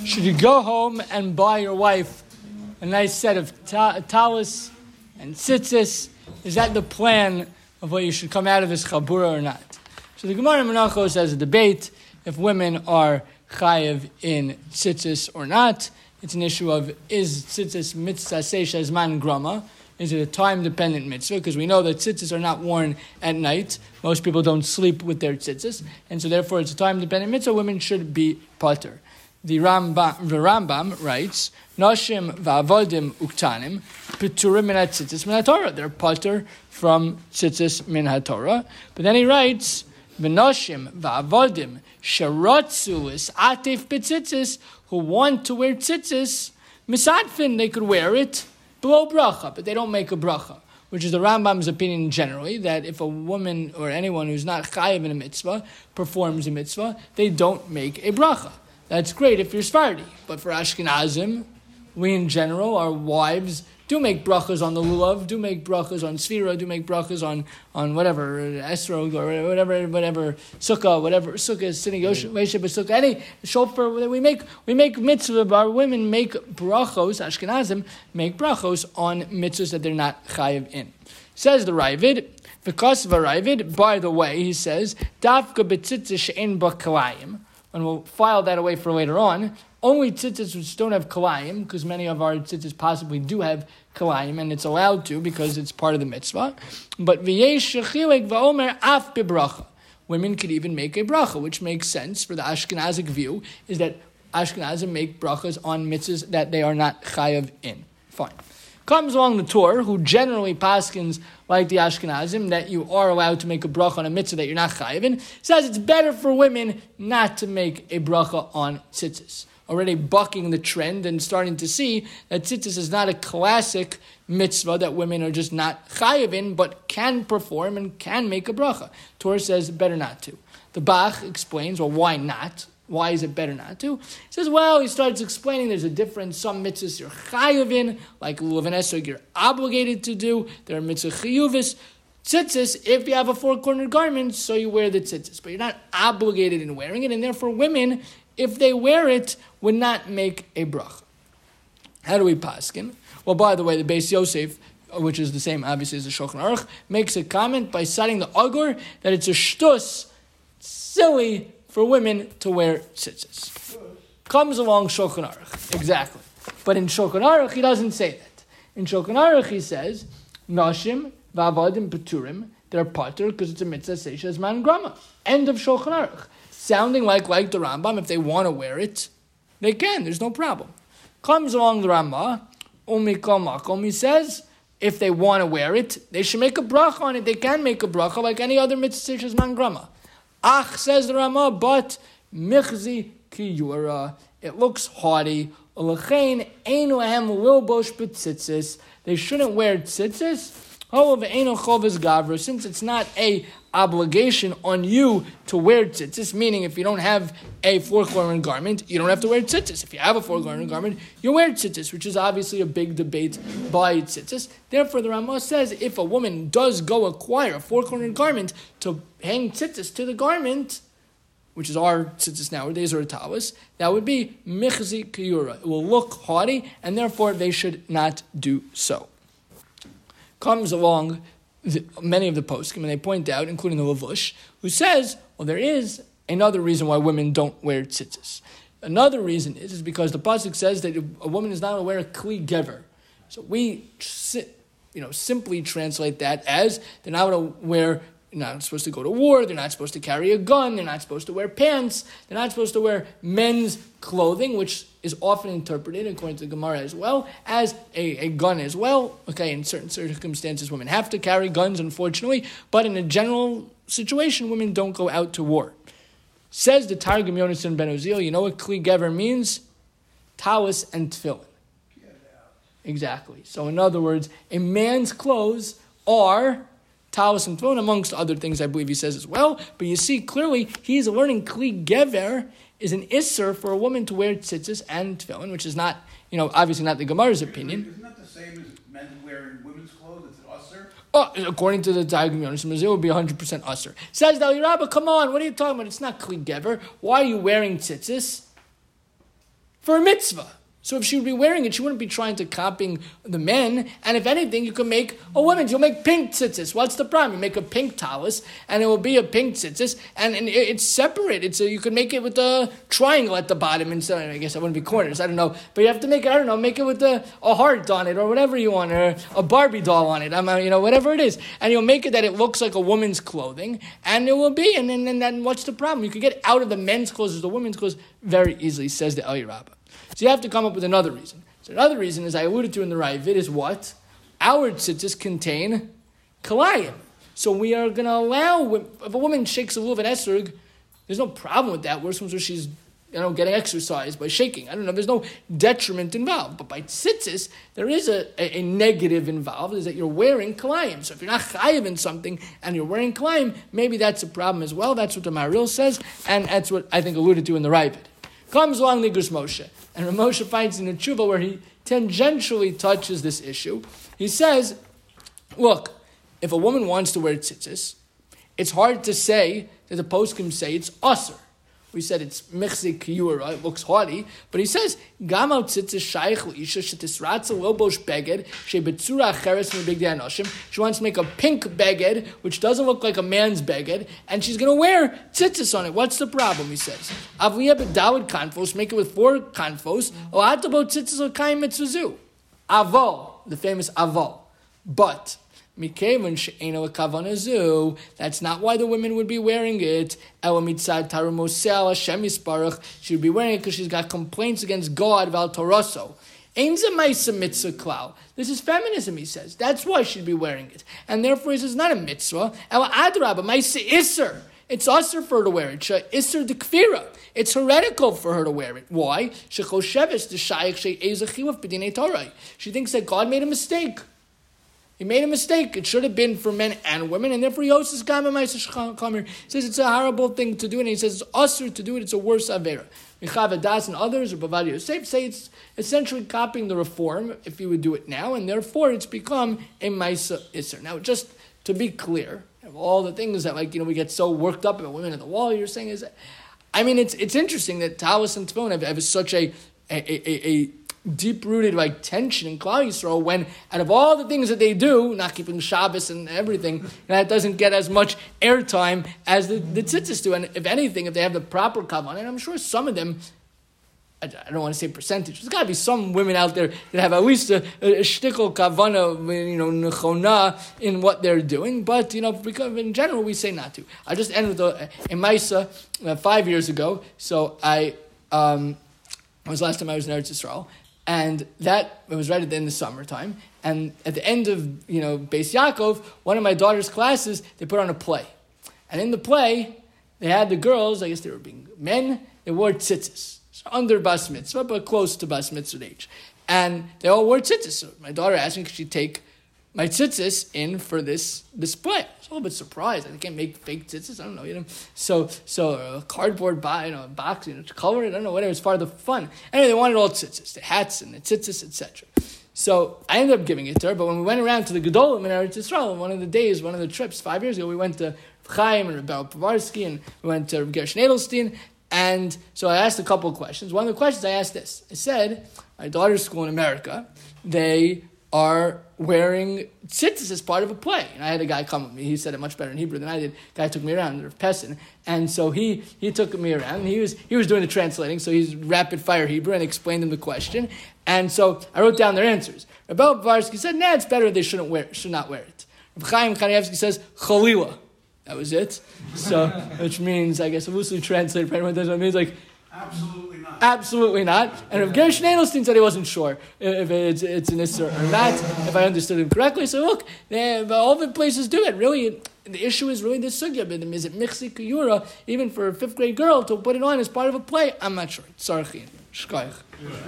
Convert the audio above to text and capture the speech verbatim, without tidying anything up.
Should you go home and buy your wife a nice set of ta- talis and tzitzis? Is that the plan of what you should come out of this chabura or not? So the Gemara in Menachos has a debate if women are chayev in tzitzis or not. It's an issue of, is tzitzis mitzvah seisha zman grama? Is it a time-dependent mitzvah? Because we know that tzitzis are not worn at night. Most people don't sleep with their tzitzis. And so therefore it's a time-dependent mitzvah. Women should be pater. The Rambam, the Rambam writes, Nashim va'avodim uktanim piturim min tzitzis min haTorah. They're pater from tzitzis min haTorah. But then he writes, V'nashim va'avodim sharatzu is atif b'tzitzis, who want to wear tzitzis, misadfin, they could wear it below bracha, but they don't make a bracha, which is the Rambam's opinion generally, that if a woman or anyone who's not chayiv in a mitzvah performs a mitzvah, they don't make a bracha. That's great if you're Sephardi, but for Ashkenazim, we in general, our wives do make brachas on the lulav, do make brachas on sfira, do make brachas on, on whatever, esrog, or whatever, whatever, sukkah, whatever, sukkah, sitting, yoshe, sukkah, any shofar, we make, we make mitzvah, our women make brachos, Ashkenazim, make brachos on mitzvahs that they're not chayiv in. Says the Ravid, because of a Ravid, by the way, he says, dafka b'tzitzis she'en ba kalayim, and we'll file that away for later on. Only tzitzis which don't have kalayim, because many of our tzitzis possibly do have kalayim, and it's allowed to because it's part of the mitzvah. But v'yesh shechilek va'omer af bebracha. Women could even make a bracha, which makes sense for the Ashkenazic view, is that Ashkenazim make brachas on mitzvahs that they are not chayav in. Fine. Comes along the Torah, who generally paskins like the Ashkenazim, that you are allowed to make a bracha on a mitzvah that you're not chayiv in, says it's better for women not to make a bracha on tzitzis. Already bucking the trend and starting to see that tzitzis is not a classic mitzvah that women are just not chayiv in, but can perform and can make a bracha. Torah says better not to. The Bach explains, well, why not? Why is it better not to? He says, well, he starts explaining there's a difference. Some mitzvahs you're chayiv in, like lulav and esrog, you're obligated to do. There are mitzvah chiyuvis. Tzitzis, if you have a four-cornered garment, so you wear the tzitzis. But you're not obligated in wearing it, and therefore women, if they wear it, would not make a bracha. How do we paskin? Well, by the way, the Beis Yosef, which is the same obviously as the Shulchan Aruch, makes a comment by citing the Agur that it's a shtus, silly for women to wear tzitzis. Comes along Shulchan Aruch, exactly. But in Shulchan Aruch, he doesn't say that. In Shulchan Aruch, he says, Nashim v'avadim peturim, they're pater because it's a mitzvah seisha zman grama. End of Shulchan Aruch. Sounding like, like the Rambam, if they want to wear it, they can, there's no problem. Comes along the Rambam, Umikol Makom, he says, if they want to wear it, they should make a bracha on it. They can make a bracha like any other mitzvah seisha zman grama. Ach, says the Rama, but michzi ki yura, it looks haughty. Ulachein ein lahem lilbosh b'tzitzis, they shouldn't wear tzitzis. Since it's not a obligation on you to wear tzitzis, meaning if you don't have a four-cornered garment, you don't have to wear tzitzis. If you have a four-cornered garment, you wear tzitzis, which is obviously a big debate by tzitzis. Therefore, the Ramah says if a woman does go acquire a four-cornered garment to hang tzitzis to the garment, which is our tzitzis nowadays, or a talis, that would be michzi kiyura. It will look haughty, and therefore they should not do so. Comes along the, many of the poskim, and they point out, including the Lavush, who says, well, there is another reason why women don't wear tzitzis. Another reason is, is because the pasuk says that a woman is not to wear a kli gever. So we, you know, simply translate that as they're not going to wear. They're not supposed to go to war. They're not supposed to carry a gun. They're not supposed to wear pants. They're not supposed to wear men's clothing, which is often interpreted, according to the Gemara as well, as a, a gun as well. Okay, in certain circumstances, women have to carry guns, unfortunately, but in a general situation, women don't go out to war. Says the Targum Yonasan ben Uzziel, you know what Kli Gever means? Talis and tefillin. Exactly. So in other words, a man's clothes are talis and tefillin, amongst other things I believe he says as well. But you see, clearly, he's learning Kli Gever is an isser for a woman to wear tzitzis and tefillin, which is not, you know, obviously not the Gemara's opinion. Isn't that the same as men wearing women's clothes? It's an usser? Oh, according to the Targum Yonasan, it would be one hundred percent usser. Says the Rabba, come on, what are you talking about? It's not Kli Gever. Why are you wearing tzitzis? for a mitzvah. So if she would be wearing it, she wouldn't be trying to copying the men. And if anything, you can make a woman. You'll make pink tzitzis. What's the problem? You make a pink talus, and it will be a pink tzitzis, and, and it's separate. It's a, you can make it with a triangle at the bottom instead. I guess that wouldn't be corners. I don't know, but you have to make it. I don't know. Make it with a, a heart on it, or whatever you want, or a Barbie doll on it. I'm, you know, whatever it is, and you'll make it that it looks like a woman's clothing, and it will be. And then, and then what's the problem? You can get out of the men's clothes as the women's clothes very easily. Says the Eli Rabbah. So you have to come up with another reason. So another reason, as I alluded to in the Ravid, is what? Our tzitzis contain kalayim. So we are going to allow, if a woman shakes a lulav and esrog, there's no problem with that. Worse comes where she's, you know, getting exercise by shaking. I don't know, there's no detriment involved. But by tzitzis, there is a, a, a negative involved, is that you're wearing kalayim. So if you're not chayiv in something and you're wearing kalayim, maybe that's a problem as well. That's what the Maharil says, and that's what I think alluded to in the Ravid. Comes along Nigros Moshe. And Moshe finds in the Tshuva where he tangentially touches this issue. He says, look, if a woman wants to wear tzitzis, it's hard to say that the poskim say it's asur. We said it's mechzik kiyura, it looks haughty, but he says, Gamal tzitzis shaykh l'isha shetisratza lobosh beged shebetzura acheres mebigdei anoshim. She wants to make a pink beged, which doesn't look like a man's beged, and she's going to wear tzitzis on it. What's the problem, he says? Avliya bedawid kanfos, make it with four kanfos, o atabo tzitzis l'kayim mitzvazu. Avol, the famous avol. But, that's not why the women would be wearing it. She would be wearing it because she's got complaints against God about Toroso. This is feminism, he says. That's why she'd be wearing it. And therefore he says, not a mitzvah. It's usher for her to wear it. It's heretical for her to wear it. Why? She thinks that God made a mistake. He made a mistake. It should have been for men and women, and therefore Yosef Kamer says it's a horrible thing to do, and he says it's usher to do it. It's a worse avera. Michav Das and others, or Bavad Yosef, say it's essentially copying the reform if you would do it now, and therefore it's become a Maisa Isser. Now, just to be clear, of all the things that, like, you know, we get so worked up about women at the wall, you're saying is, that, I mean, it's it's interesting that Talis and Tefillin have, have such a a, a, a deep-rooted like tension in Klal Yisrael when, out of all the things that they do, not keeping Shabbos and everything, that doesn't get as much airtime as the, the tzitzis do. And if anything, if they have the proper kavanah, and I'm sure some of them, I, I don't want to say percentage, there's got to be some women out there that have at least a, a, a shtickle kavanah, you know, nechona in what they're doing. But, you know, because in general, we say not to. I just ended with a, a Maisa uh, five years ago. So I, um, it was the last time I was in Eretz Yisrael. And that, it was right at the end of the summertime. And at the end of, you know, Beis Yaakov, one of my daughter's classes, they put on a play. And in the play, they had the girls, I guess they were being men, they wore tzitzis. So under bas mitzvah, but close to bas mitzvah age. And they all wore tzitzis. So my daughter asked me, could she take my tzitzis in for this display? I was a little bit surprised. I can't make fake tzitzis. I don't know, you know. So, so a cardboard box, you know, box, you know, to color it. I don't know, whatever. It's part of the fun. Anyway, they wanted all tzitzis, the hats and the tzitzis, et cetera. So I ended up giving it to her. But when we went around to the Gedolim in Eretz Yisrael, one of the days, one of the trips, five years ago, we went to Chaim and Rebbe Povarsky, and we went to Gershon Edelstein. And so I asked a couple of questions. One of the questions I asked this. I said, my daughter's school in America, they are wearing tzitzis as part of a play. And I had a guy come with me. He said it much better in Hebrew than I did. The guy took me around, Rav Pessin. And so he he took me around. And he was he was doing the translating, so he's rapid fire Hebrew, and explained them the question. And so I wrote down their answers. Rebbe Povarsky said, nah, it's better they shouldn't wear should not wear it. Reb Chaim Kanievsky says, Chalila. That was it. So, which means, I guess, loosely translated for anyone who doesn't know what it means, like, absolutely not. Absolutely not. And Rav Gershon Edelstein said he wasn't sure if it's, it's an Isser or not, if I understood him correctly. So look, they, all the places do it. Really, the issue is really the sugya. Is it Michsi Kiyura, even for a fifth grade girl, to put it on as part of a play? I'm not sure. Sarchi. Shkoich.